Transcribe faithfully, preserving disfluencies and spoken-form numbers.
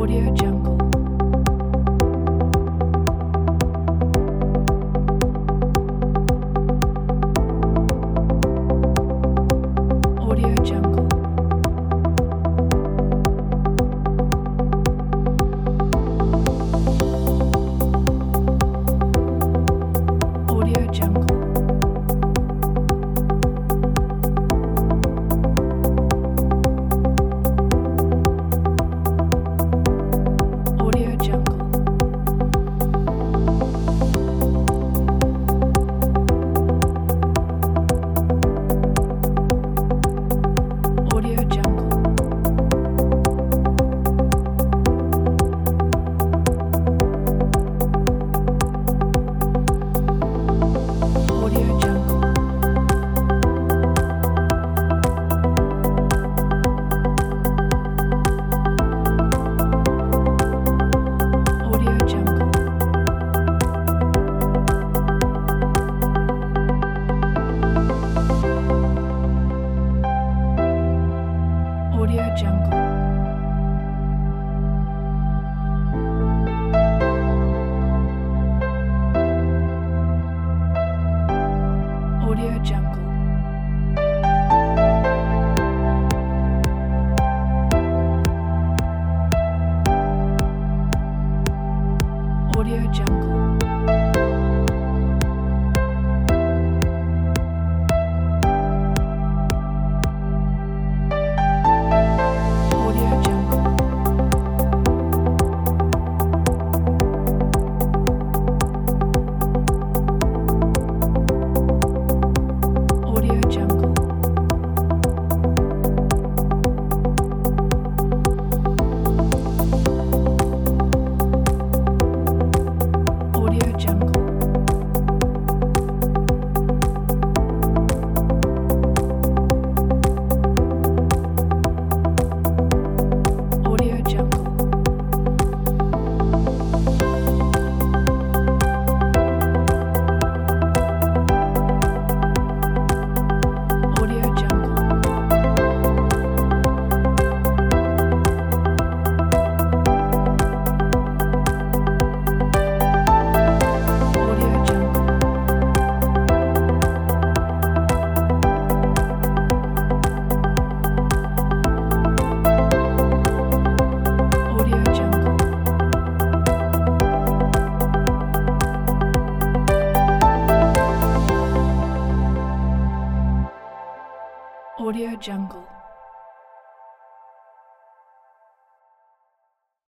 Audio Jungle. Audio Jungle. Audio Jungle. Audio Jungle. Audio Jungle. Audio Jungle. Audio Jungle. Audio Jungle. Audio Jungle. Audio Jungle. Audio Jungle. Audio Jungle. Audio Jungle. Audio Jungle. Audio Jungle. Audio Jungle. Audio Jungle. Audio Jungle.